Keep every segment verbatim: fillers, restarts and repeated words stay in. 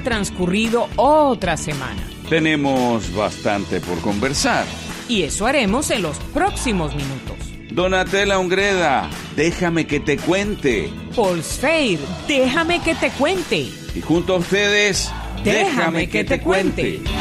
transcurrido otra semana. Tenemos bastante por conversar. Y eso haremos en los próximos minutos. Donatella Ungreda, déjame que te cuente. Paul Sfeir, déjame que te cuente. Y junto a ustedes, déjame, déjame que, que te, te cuente. cuente.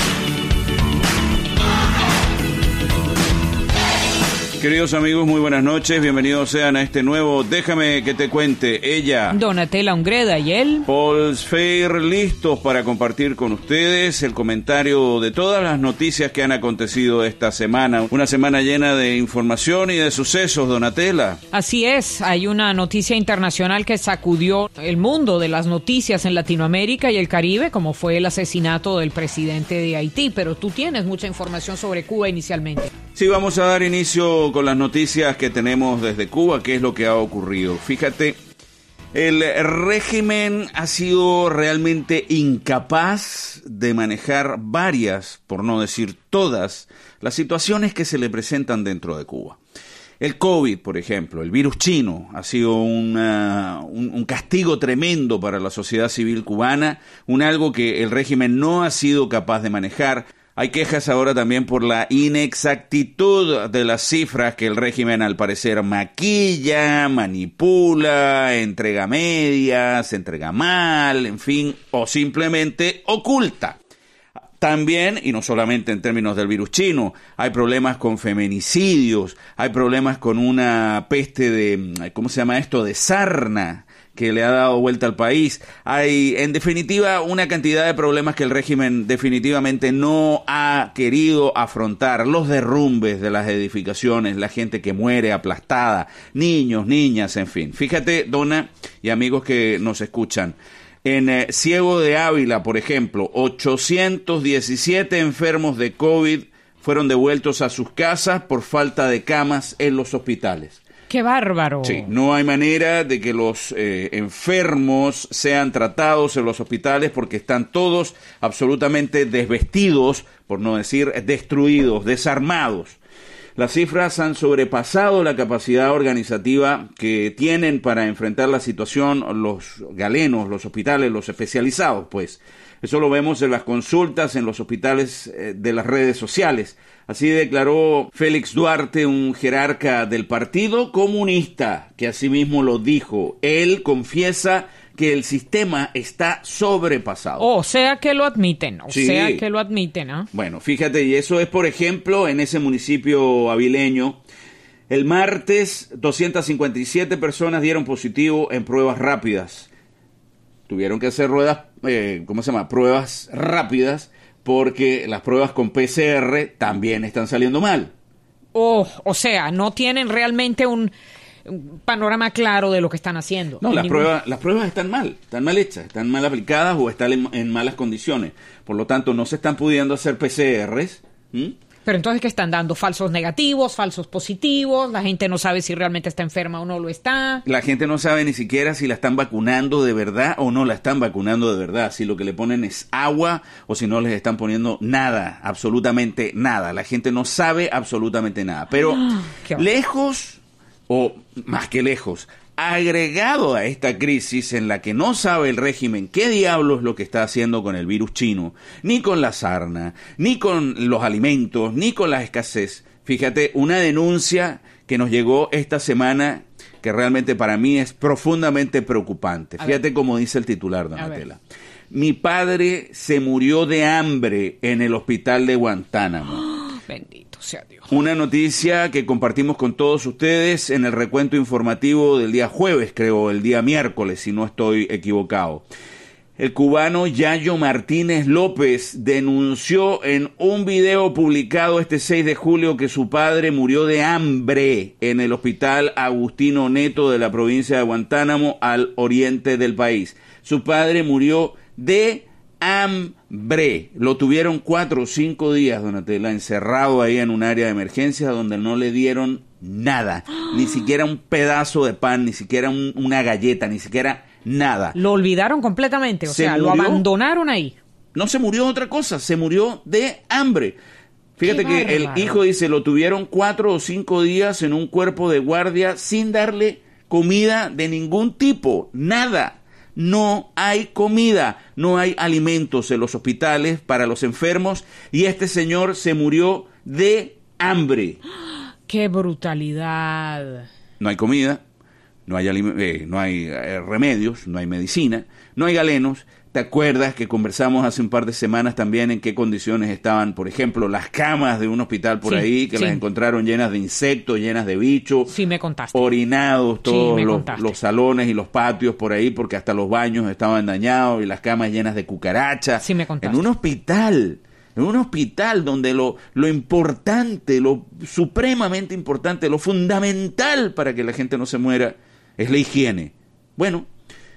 Queridos amigos, muy buenas noches, bienvenidos sean a este nuevo Déjame que te cuente. Ella, Donatella Ungreda, y él, Paul Sfeir, listos para compartir con ustedes el comentario de todas las noticias que han acontecido esta semana. Una semana llena de información y de sucesos, Donatella. Así es, hay una noticia internacional que sacudió el mundo de las noticias en Latinoamérica y el Caribe, como fue el asesinato del presidente de Haití, pero tú tienes mucha información sobre Cuba inicialmente. Sí, vamos a dar inicio con las noticias que tenemos desde Cuba, qué es lo que ha ocurrido. Fíjate, el régimen ha sido realmente incapaz de manejar varias, por no decir todas, las situaciones que se le presentan dentro de Cuba. El COVID, por ejemplo, el virus chino, ha sido una, un, un castigo tremendo para la sociedad civil cubana, un algo que el régimen no ha sido capaz de manejar. Hay quejas ahora también por la inexactitud de las cifras que el régimen al parecer maquilla, manipula, entrega medias, entrega mal, en fin, o simplemente oculta. También, y no solamente en términos del virus chino, hay problemas con feminicidios, hay problemas con una peste de, ¿cómo se llama esto?, de sarna, que le ha dado vuelta al país. Hay, en definitiva, una cantidad de problemas que el régimen definitivamente no ha querido afrontar. Los derrumbes de las edificaciones, la gente que muere aplastada, niños, niñas, en fin. Fíjate, Dona, y amigos que nos escuchan, en eh, Ciego de Ávila, por ejemplo, ochocientos diecisiete enfermos de COVID fueron devueltos a sus casas por falta de camas en los hospitales. ¡Qué bárbaro! Sí, no hay manera de que los eh, enfermos sean tratados en los hospitales porque están todos absolutamente desvestidos, por no decir destruidos, desarmados. Las cifras han sobrepasado la capacidad organizativa que tienen para enfrentar la situación los galenos, los hospitales, los especializados, pues. Eso lo vemos en las consultas, en los hospitales eh, de las redes sociales. Así declaró Félix Duarte, un jerarca del Partido Comunista, que asimismo lo dijo. Él confiesa que el sistema está sobrepasado. O sea que lo admiten, o sí. sea que lo admiten, ¿ah? ¿eh? Bueno, fíjate, y eso es, por ejemplo, en ese municipio avileño. El martes, doscientas cincuenta y siete personas dieron positivo en pruebas rápidas. Tuvieron que hacer ruedas, eh, ¿cómo se llama? Pruebas rápidas, porque las pruebas con P C R también están saliendo mal. Oh, o sea, no tienen realmente un, un panorama claro de lo que están haciendo. No, las, ningún... pruebas, las pruebas están mal, están mal hechas, están mal aplicadas o están en, en malas condiciones. Por lo tanto, no se están pudiendo hacer P C Rs. ¿Mm? Pero entonces, ¿qué están dando? ¿Falsos negativos, falsos positivos? La gente no sabe si realmente está enferma o no lo está. La gente no sabe ni siquiera si la están vacunando de verdad o no la están vacunando de verdad. Si lo que le ponen es agua o si no les están poniendo nada, absolutamente nada. La gente no sabe absolutamente nada. Pero lejos, o más que lejos, agregado a esta crisis en la que no sabe el régimen qué diablos es lo que está haciendo con el virus chino, ni con la sarna, ni con los alimentos, ni con la escasez. Fíjate, una denuncia que nos llegó esta semana que realmente para mí es profundamente preocupante. A Fíjate ver. Cómo dice el titular, Donatella. Mi padre se murió de hambre en el hospital de Guantánamo. Oh, bendito sea Dios. Una noticia que compartimos con todos ustedes en el recuento informativo del día jueves, creo, el día miércoles, si no estoy equivocado. El cubano Yayo Martínez López denunció en un video publicado este seis de julio que su padre murió de hambre en el hospital Agustino Neto de la provincia de Guantánamo, al oriente del país. Su padre murió de hambre. Lo tuvieron cuatro o cinco días, Donatella, encerrado ahí en un área de emergencia donde no le dieron nada, ni siquiera un pedazo de pan, ni siquiera un, una galleta, ni siquiera nada. Lo olvidaron completamente, o se sea, murió, lo abandonaron ahí. No se murió de otra cosa, se murió de hambre. Fíjate que el hijo dice, lo tuvieron cuatro o cinco días en un cuerpo de guardia sin darle comida de ningún tipo, nada. no hay comida, no hay alimentos en los hospitales para los enfermos y este señor se murió de hambre. ¡Qué brutalidad! No hay comida, no hay, eh, no hay eh, remedios, no hay medicina, no hay galenos. ¿Te acuerdas que conversamos hace un par de semanas también en qué condiciones estaban, por ejemplo, las camas de un hospital por sí, ahí, que sí. las encontraron llenas de insectos, llenas de bichos? Sí, me contaste. Orinados todos sí, los, los salones y los patios por ahí, porque hasta los baños estaban dañados y las camas llenas de cucarachas. Sí, me contaste. En un hospital, en un hospital donde lo, lo importante, lo supremamente importante, lo fundamental para que la gente no se muera es la higiene. Bueno,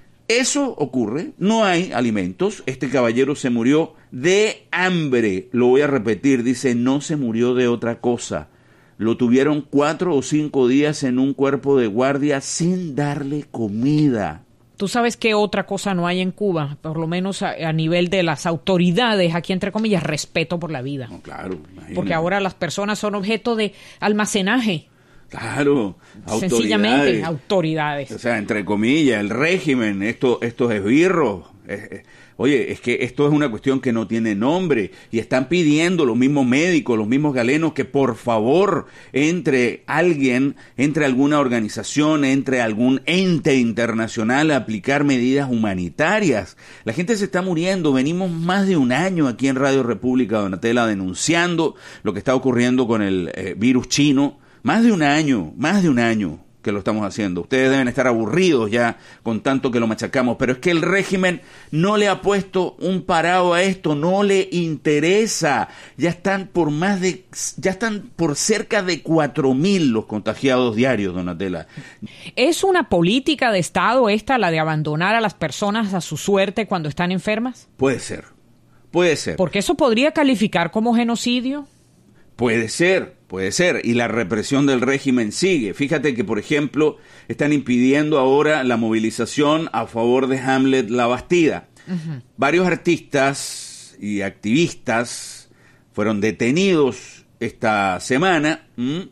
eso ocurre, no hay alimentos, este caballero se murió de hambre, lo voy a repetir, dice, no se murió de otra cosa, lo tuvieron cuatro o cinco días en un cuerpo de guardia sin darle comida. ¿Tú sabes qué otra cosa no hay en Cuba? Por lo menos a, a nivel de las autoridades, aquí entre comillas, respeto por la vida. No, claro, imagínate. Porque ahora las personas son objeto de almacenaje. Claro, autoridades. Sencillamente, autoridades. O sea, entre comillas, el régimen, esto, estos esbirros. Eh, eh, oye, es que esto es una cuestión que no tiene nombre. Y están pidiendo los mismos médicos, los mismos galenos, que por favor entre alguien, entre alguna organización, entre algún ente internacional a aplicar medidas humanitarias. La gente se está muriendo. Venimos más de un año aquí en Radio República, Donatella, denunciando lo que está ocurriendo con el eh, virus chino. Más de un año, más de un año que lo estamos haciendo. Ustedes deben estar aburridos ya con tanto que lo machacamos, pero es que el régimen no le ha puesto un parado a esto, no le interesa. Ya están por más de, ya están por cerca de cuatro mil los contagiados diarios, Donatella. ¿Es una política de Estado esta, la de abandonar a las personas a su suerte cuando están enfermas? Puede ser, puede ser. Porque eso podría calificar como genocidio. Puede ser, puede ser, y la represión del régimen sigue. Fíjate que, por ejemplo, están impidiendo ahora la movilización a favor de Hamlet La Bastida. Uh-huh. Varios artistas y activistas fueron detenidos esta semana ¿m?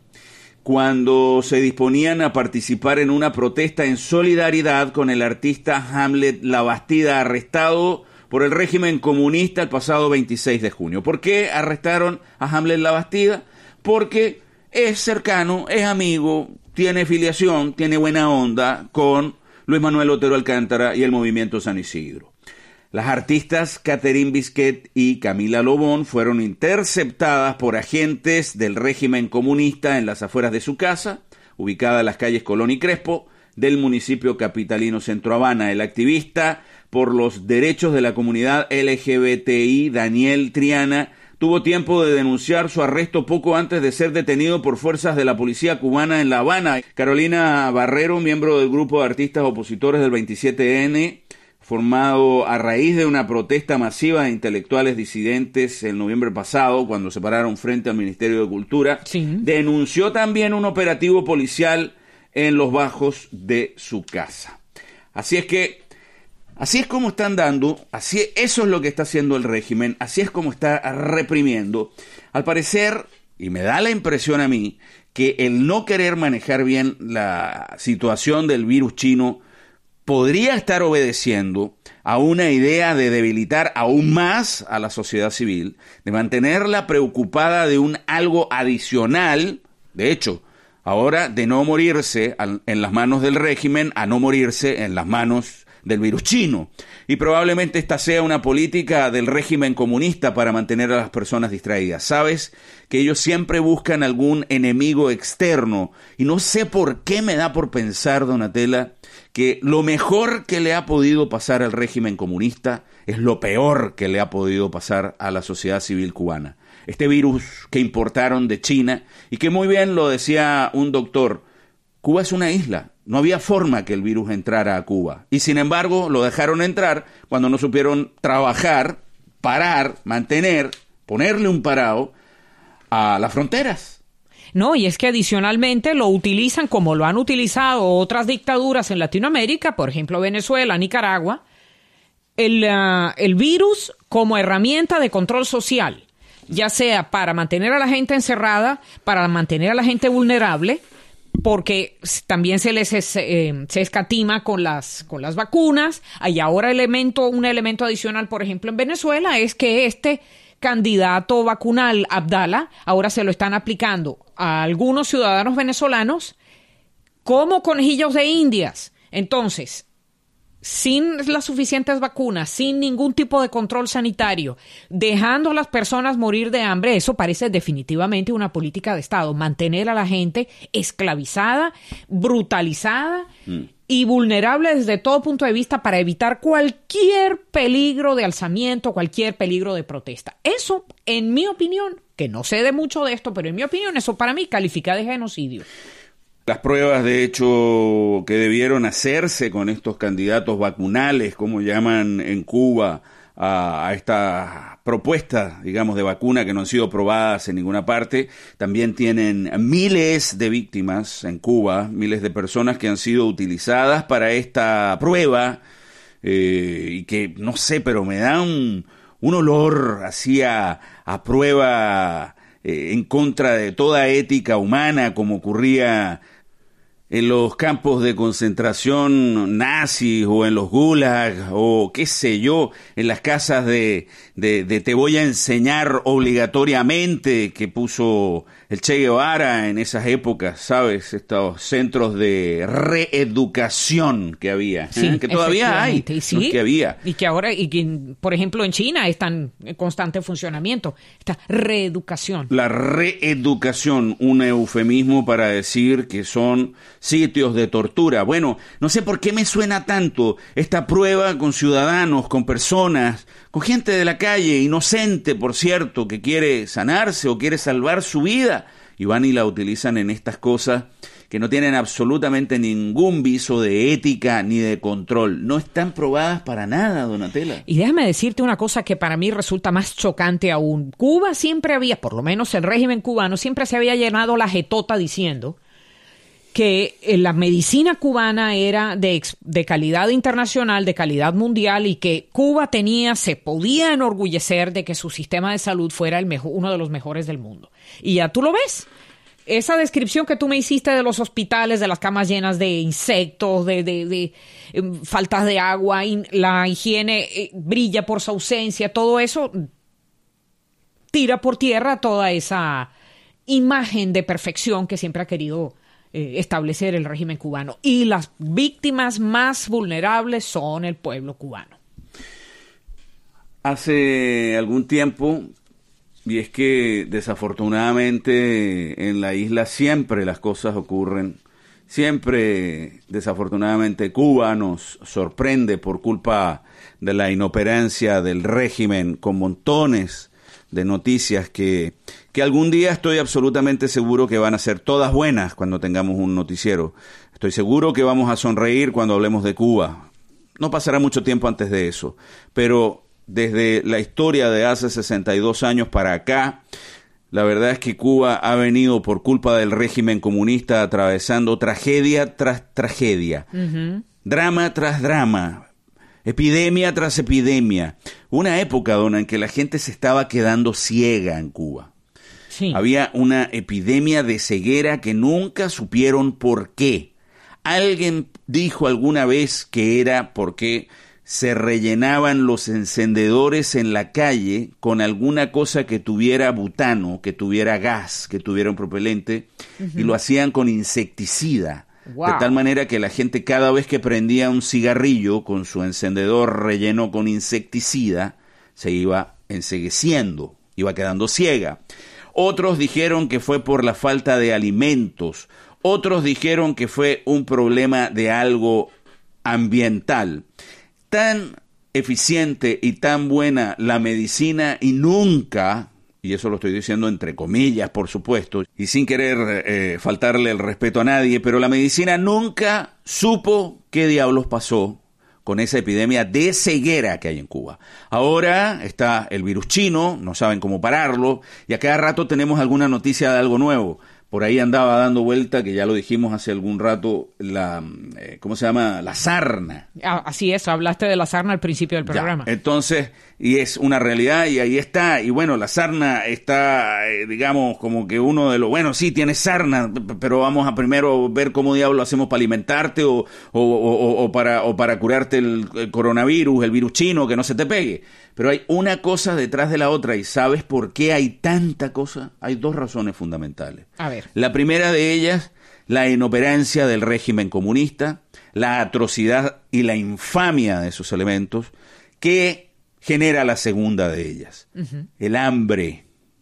cuando se disponían a participar en una protesta en solidaridad con el artista Hamlet La Bastida, arrestado por el régimen comunista el pasado veintiséis de junio. ¿Por qué arrestaron a Hamlet La Bastida? Porque es cercano, es amigo, tiene filiación, tiene buena onda con Luis Manuel Otero Alcántara y el Movimiento San Isidro. Las artistas Catherine Bisquet y Camila Lobón fueron interceptadas por agentes del régimen comunista en las afueras de su casa, ubicada en las calles Colón y Crespo, del municipio capitalino Centro Habana. El activista por los derechos de la comunidad L G B T I, Daniel Triana, tuvo tiempo de denunciar su arresto poco antes de ser detenido por fuerzas de la policía cubana en La Habana. Carolina Barrero, miembro del grupo de artistas opositores del veintisiete ene, formado a raíz de una protesta masiva de intelectuales disidentes el noviembre pasado, cuando se pararon frente al Ministerio de Cultura, sí. denunció también un operativo policial en los bajos de su casa. Así es que, así es como están dando, así eso es lo que está haciendo el régimen, así es como está reprimiendo. Al parecer, y me da la impresión a mí, que el no querer manejar bien la situación del virus chino podría estar obedeciendo a una idea de debilitar aún más a la sociedad civil, de mantenerla preocupada de un algo adicional, de hecho, ahora de no morirse en las manos del régimen a no morirse en las manos del virus chino. Y probablemente esta sea una política del régimen comunista para mantener a las personas distraídas. ¿Sabes? Que ellos siempre buscan algún enemigo externo. Y no sé por qué me da por pensar, Donatella, que lo mejor que le ha podido pasar al régimen comunista es lo peor que le ha podido pasar a la sociedad civil cubana. Este virus que importaron de China y que muy bien lo decía un doctor, Cuba es una isla, no había forma que el virus entrara a Cuba. Y sin embargo lo dejaron entrar cuando no supieron trabajar, parar, mantener, ponerle un parado a las fronteras. No, y es que adicionalmente lo utilizan como lo han utilizado otras dictaduras en Latinoamérica, por ejemplo Venezuela, Nicaragua, el, uh, el virus como herramienta de control social, ya sea para mantener a la gente encerrada, para mantener a la gente vulnerable, porque también se les es, eh, se escatima con las, con las vacunas. Hay ahora elemento, un elemento adicional, por ejemplo, en Venezuela, es que este candidato vacunal, Abdala, ahora se lo están aplicando a algunos ciudadanos venezolanos como conejillos de indias. Entonces, sin las suficientes vacunas, sin ningún tipo de control sanitario, dejando a las personas morir de hambre, eso parece definitivamente una política de Estado, mantener a la gente esclavizada, brutalizada mm. y vulnerable desde todo punto de vista para evitar cualquier peligro de alzamiento, cualquier peligro de protesta. Eso, en mi opinión, que no sé de mucho de esto, pero en mi opinión, eso para mí califica de genocidio. Las pruebas, de hecho, que debieron hacerse con estos candidatos vacunales, como llaman en Cuba, a, a esta propuesta, digamos, de vacuna que no han sido probadas en ninguna parte, también tienen miles de víctimas en Cuba, miles de personas que han sido utilizadas para esta prueba, eh, y que, no sé, pero me da un, un olor así a, a prueba eh, en contra de toda ética humana, como ocurría en los campos de concentración nazis o en los gulag o qué sé yo, en las casas de, de, de te voy a enseñar obligatoriamente que puso el Che Guevara en esas épocas, ¿sabes? Estos centros de reeducación que había, sí, ¿eh? Que todavía hay, sí, los que había. Y que ahora, y que, por ejemplo, en China están en constante funcionamiento, esta reeducación. La reeducación, un eufemismo para decir que son sitios de tortura. Bueno, no sé por qué me suena tanto esta prueba con ciudadanos, con personas, con gente de la calle, inocente, por cierto, que quiere sanarse o quiere salvar su vida, y van y la utilizan en estas cosas que no tienen absolutamente ningún viso de ética ni de control. No están probadas para nada, Donatella. Y déjame decirte una cosa que para mí resulta más chocante aún. Cuba siempre había, por lo menos el régimen cubano, siempre se había llenado la jetota diciendo que la medicina cubana era de, de calidad internacional, de calidad mundial, y que Cuba tenía, se podía enorgullecer de que su sistema de salud fuera el mejor, uno de los mejores del mundo. Y ya tú lo ves. Esa descripción que tú me hiciste de los hospitales, de las camas llenas de insectos, de, de, de eh, faltas de agua, in, la higiene eh, brilla por su ausencia, todo eso tira por tierra toda esa imagen de perfección que siempre ha querido eh, establecer el régimen cubano. Y las víctimas más vulnerables son el pueblo cubano. Hace algún tiempo, y es que desafortunadamente en la isla siempre las cosas ocurren, siempre desafortunadamente Cuba nos sorprende por culpa de la inoperancia del régimen, con montones de noticias que, que algún día estoy absolutamente seguro que van a ser todas buenas cuando tengamos un noticiero. Estoy seguro que vamos a sonreír cuando hablemos de Cuba. No pasará mucho tiempo antes de eso, pero desde la historia de hace sesenta y dos años para acá, la verdad es que Cuba ha venido por culpa del régimen comunista atravesando tragedia tras tragedia, uh-huh. drama tras drama, epidemia tras epidemia. Una época, dona, en que la gente se estaba quedando ciega en Cuba. Sí. Había una epidemia de ceguera que nunca supieron por qué. Alguien dijo alguna vez que era porque se rellenaban los encendedores en la calle con alguna cosa que tuviera butano, que tuviera gas, que tuviera un propelente, uh-huh. y lo hacían con insecticida. Wow. De tal manera que la gente, cada vez que prendía un cigarrillo con su encendedor relleno con insecticida, se iba encegueciendo, iba quedando ciega. Otros dijeron que fue por la falta de alimentos. Otros dijeron que fue un problema de algo ambiental. Tan eficiente y tan buena la medicina, y nunca, y eso lo estoy diciendo entre comillas, por supuesto, y sin querer eh, faltarle el respeto a nadie, pero la medicina nunca supo qué diablos pasó con esa epidemia de ceguera que hay en Cuba. Ahora está el virus chino, no saben cómo pararlo, y a cada rato tenemos alguna noticia de algo nuevo. Por ahí andaba dando vuelta, que ya lo dijimos hace algún rato, la, eh, ¿cómo se llama? La sarna. Ah, así es, hablaste de la sarna al principio del programa. Ya, entonces, y es una realidad y ahí está. Y bueno, la sarna está, eh, digamos, como que uno de los, bueno, sí, tienes sarna, pero vamos a primero ver cómo diablo hacemos para alimentarte o, o, o, o, para, o para curarte el, el coronavirus, el virus chino, que no se te pegue. Pero hay una cosa detrás de la otra, y ¿sabes por qué hay tanta cosa? Hay dos razones fundamentales. A ver. La primera de ellas, la inoperancia del régimen comunista, la atrocidad y la infamia de sus elementos, que genera la segunda de ellas, uh-huh. el hambre,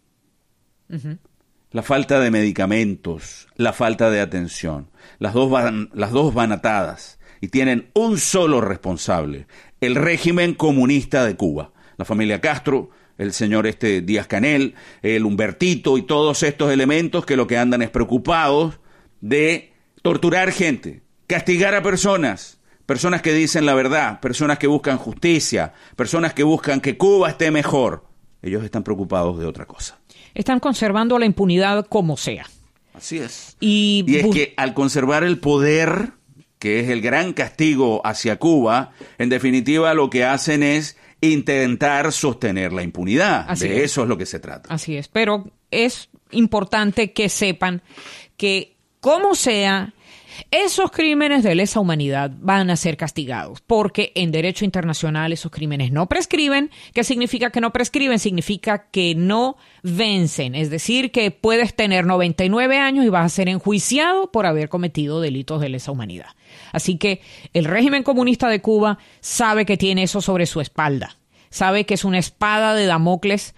uh-huh. la falta de medicamentos, la falta de atención. Las dos van, las dos van atadas y tienen un solo responsable, el régimen comunista de Cuba. La familia Castro, el señor este Díaz-Canel, el Humbertito y todos estos elementos que lo que andan es preocupados de torturar gente, castigar a personas, personas que dicen la verdad, personas que buscan justicia, personas que buscan que Cuba esté mejor. Ellos están preocupados de otra cosa. Están conservando la impunidad como sea. Así es. Y, y es que al conservar el poder, que es el gran castigo hacia Cuba, en definitiva lo que hacen es intentar sostener la impunidad. Así de es. Eso es lo que se trata. Así es, pero es importante que sepan que, como sea, esos crímenes de lesa humanidad van a ser castigados, porque en derecho internacional esos crímenes no prescriben. ¿Qué significa que no prescriben? Significa que no vencen, es decir, que puedes tener noventa y nueve años y vas a ser enjuiciado por haber cometido delitos de lesa humanidad. Así que el régimen comunista de Cuba sabe que tiene eso sobre su espalda, sabe que es una espada de Damocles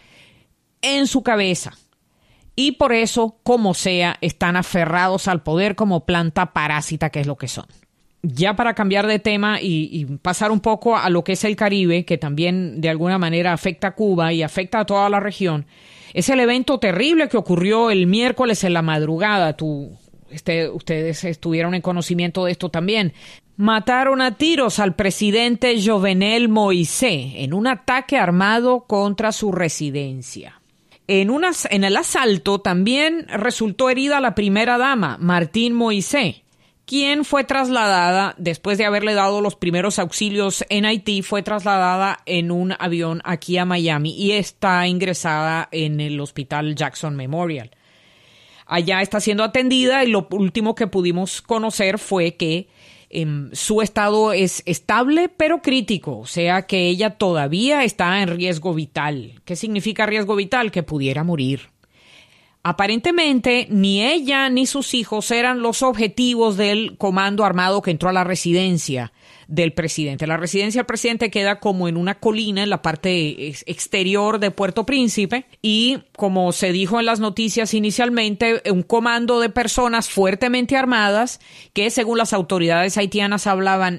en su cabeza. Y por eso, como sea, están aferrados al poder como planta parásita, que es lo que son. Ya para cambiar de tema y, y pasar un poco a lo que es el Caribe, que también de alguna manera afecta a Cuba y afecta a toda la región, es el evento terrible que ocurrió el miércoles en la madrugada. Tú, este, ustedes estuvieron en conocimiento de esto también. Mataron a tiros al presidente Jovenel Moïse en un ataque armado contra su residencia. En, unas, en el asalto también resultó herida la primera dama, Martine Moïse, quien fue trasladada, después de haberle dado los primeros auxilios en Haití, fue trasladada en un avión aquí a Miami y está ingresada en el hospital Jackson Memorial. Allá está siendo atendida y lo último que pudimos conocer fue que Um, su estado es estable pero crítico, o sea que ella todavía está en riesgo vital. ¿Qué significa riesgo vital? Que pudiera morir. Aparentemente ni ella ni sus hijos eran los objetivos del comando armado que entró a la residencia del presidente. La residencia del presidente queda como en una colina en la parte exterior de Puerto Príncipe y, como se dijo en las noticias inicialmente, un comando de personas fuertemente armadas que, según las autoridades haitianas, hablaban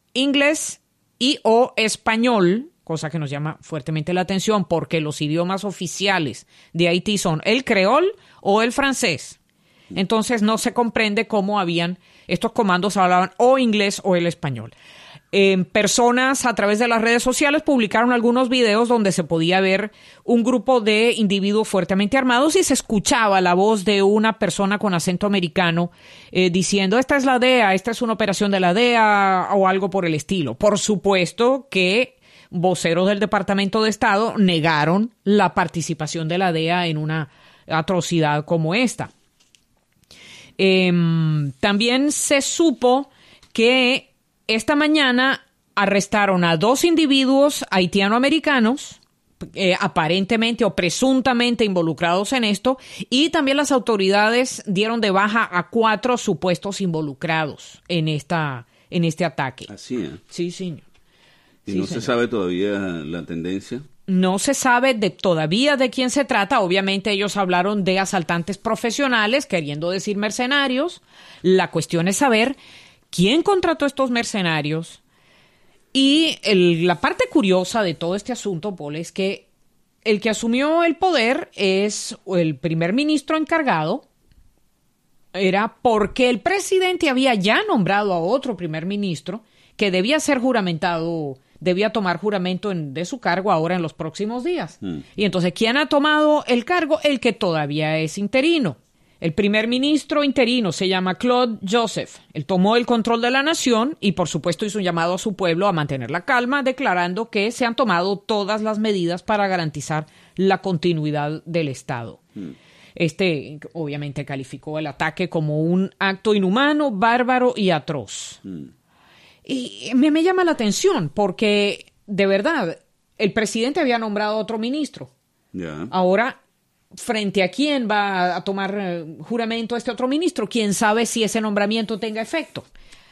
inglés y o español, cosa que nos llama fuertemente la atención porque los idiomas oficiales de Haití son el creol o el francés. Entonces no se comprende cómo habían, estos comandos hablaban o inglés o el español. Eh, personas a través de las redes sociales publicaron algunos videos donde se podía ver un grupo de individuos fuertemente armados y se escuchaba la voz de una persona con acento americano eh, diciendo esta es la D E A, esta es una operación de la D E A o algo por el estilo. Por supuesto que voceros del Departamento de Estado negaron la participación de la D E A en una atrocidad como esta. Eh, también se supo que esta mañana arrestaron a dos individuos haitiano-americanos, eh, aparentemente o presuntamente involucrados en esto, y también las autoridades dieron de baja a cuatro supuestos involucrados en esta en este ataque. Así es. Sí, señor. ¿Y sí, no señor. se sabe todavía la tendencia? No se sabe de, todavía de quién se trata. Obviamente ellos hablaron de asaltantes profesionales, queriendo decir mercenarios. La cuestión es saber quién contrató estos mercenarios. Y el, la parte curiosa de todo este asunto, Paul, es que el que asumió el poder es el primer ministro encargado. Era porque el presidente había ya nombrado a otro primer ministro que debía ser juramentado, debía tomar juramento en, de su cargo ahora en los próximos días. Mm. Y entonces, ¿quién ha tomado el cargo? El que todavía es interino. El primer ministro interino se llama Claude Joseph. Él tomó el control de la nación y, por supuesto, hizo un llamado a su pueblo a mantener la calma, declarando que se han tomado todas las medidas para garantizar la continuidad del Estado. Mm. Este, obviamente, calificó el ataque como un acto inhumano, bárbaro y atroz. Mm. Y me, me llama la atención porque, de verdad, el presidente había nombrado a otro ministro. Yeah. Ahora, ¿frente a quién va a tomar eh, juramento este otro ministro? ¿Quién sabe si ese nombramiento tenga efecto?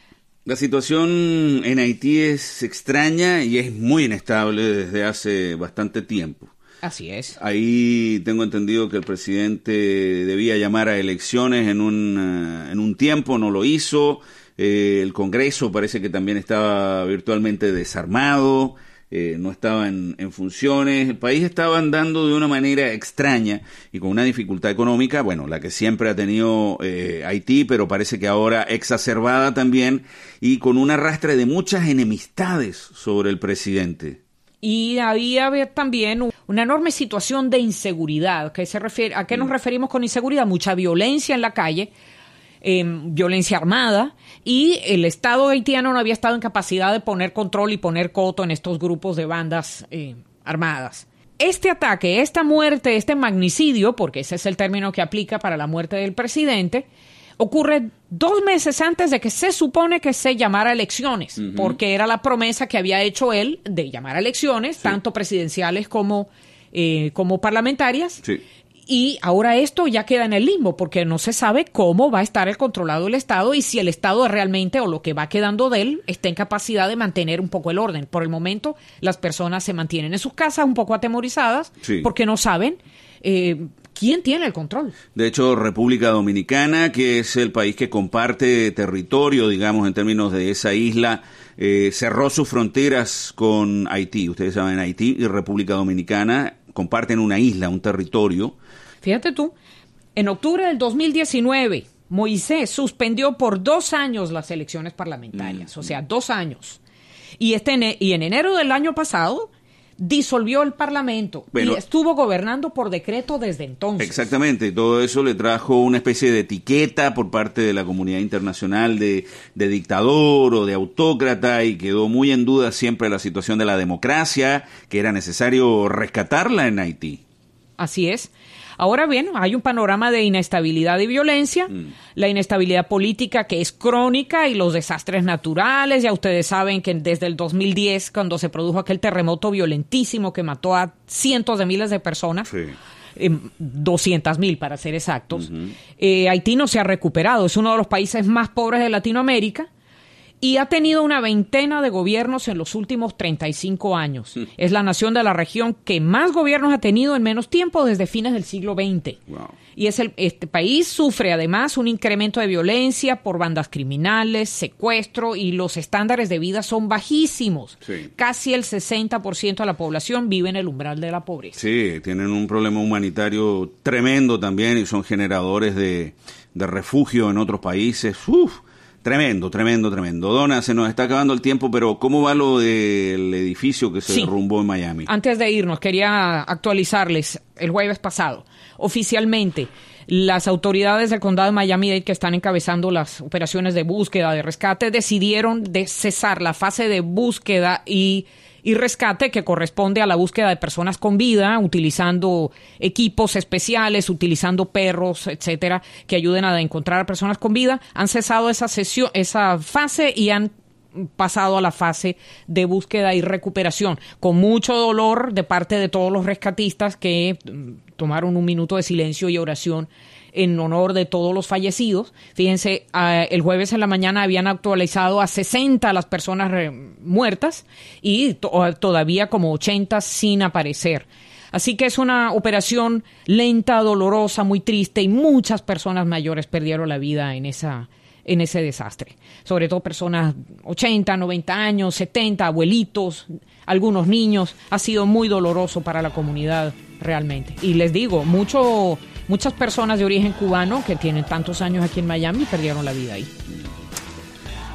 La situación en Haití es extraña y es muy inestable desde hace bastante tiempo. Así es. Ahí tengo entendido que el presidente debía llamar a elecciones en un, uh, en un tiempo, no lo hizo. Eh, el Congreso parece que también estaba virtualmente desarmado. Eh, no estaba en, en funciones, el país estaba andando de una manera extraña y con una dificultad económica, bueno, la que siempre ha tenido eh, Haití, pero parece que ahora exacerbada también y con un arrastre de muchas enemistades sobre el presidente. Y había también una enorme situación de inseguridad. ¿Qué se refiere, ¿A qué nos referimos con inseguridad? Mucha violencia en la calle. Eh, violencia armada, y el Estado haitiano no había estado en capacidad de poner control y poner coto en estos grupos de bandas eh, armadas. Este ataque, esta muerte, este magnicidio, porque ese es el término que aplica para la muerte del presidente, ocurre dos meses antes de que se supone que se llamara elecciones, uh-huh. porque era la promesa que había hecho él de llamar a elecciones, sí. tanto presidenciales como, eh, como parlamentarias. Sí. Y ahora esto ya queda en el limbo porque no se sabe cómo va a estar el controlado el Estado y si el Estado realmente o lo que va quedando de él está en capacidad de mantener un poco el orden. Por el momento las personas se mantienen en sus casas un poco atemorizadas sí. porque no saben eh, quién tiene el control. De hecho, República Dominicana, que es el país que comparte territorio, digamos, en términos de esa isla, eh, cerró sus fronteras con Haití. Ustedes saben, Haití y República Dominicana comparten una isla, un territorio. Fíjate tú, en octubre del dos mil diecinueve, Moisés suspendió por dos años las elecciones parlamentarias, mm. o sea, dos años. Y, este, y en enero del año pasado disolvió el Parlamento bueno, y estuvo gobernando por decreto desde entonces. Exactamente, todo eso le trajo una especie de etiqueta por parte de la comunidad internacional de, de dictador o de autócrata y quedó muy en duda siempre la situación de la democracia, que era necesario rescatarla en Haití. Así es. Ahora bien, hay un panorama de inestabilidad y violencia, mm. la inestabilidad política que es crónica y los desastres naturales. Ya ustedes saben que desde el dos mil diez, cuando se produjo aquel terremoto violentísimo que mató a cientos de miles de personas, sí. eh, doscientas mil para ser exactos, uh-huh. eh, Haití no se ha recuperado. Es uno de los países más pobres de Latinoamérica. Y ha tenido una veintena de gobiernos en los últimos treinta y cinco años. Mm. Es la nación de la región que más gobiernos ha tenido en menos tiempo desde fines del siglo veinte. Wow. Y es el, este país sufre además un incremento de violencia por bandas criminales, secuestro, y los estándares de vida son bajísimos. Sí. Casi el sesenta por ciento de la población vive en el umbral de la pobreza. Sí, tienen un problema humanitario tremendo también y son generadores de, de refugio en otros países. Uf. Tremendo, tremendo, tremendo. Donna, se nos está acabando el tiempo, pero ¿cómo va lo del edificio que se sí. derrumbó en Miami? Antes de irnos, quería actualizarles el jueves pasado. Oficialmente, las autoridades del condado de Miami-Dade que están encabezando las operaciones de búsqueda, de rescate, decidieron de cesar la fase de búsqueda y y rescate que corresponde a la búsqueda de personas con vida, utilizando equipos especiales, utilizando perros, etcétera, que ayuden a encontrar a personas con vida. Han cesado esa sesión, esa fase y han pasado a la fase de búsqueda y recuperación, con mucho dolor de parte de todos los rescatistas que tomaron un minuto de silencio y oración en honor de todos los fallecidos. Fíjense, uh, el jueves en la mañana habían actualizado a sesenta las personas re- muertas y to- todavía como ochenta sin aparecer. Así que es una operación lenta, dolorosa, muy triste, y muchas personas mayores perdieron la vida en esa en ese desastre. Sobre todo personas ochenta, noventa años, setenta, abuelitos, algunos niños. Ha sido muy doloroso para la comunidad realmente. Y les digo, mucho, muchas personas de origen cubano que tienen tantos años aquí en Miami perdieron la vida ahí.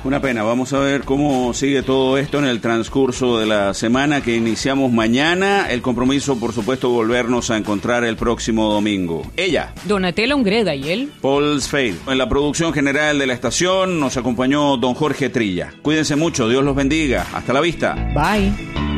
Una pena, vamos a ver cómo sigue todo esto en el transcurso de la semana que iniciamos mañana. El compromiso, por supuesto, volvernos a encontrar el próximo domingo. Ella, Donatella Ungreda, y él, Paul Spade. En la producción general de la estación nos acompañó don Jorge Trilla. Cuídense mucho, Dios los bendiga. Hasta la vista. Bye.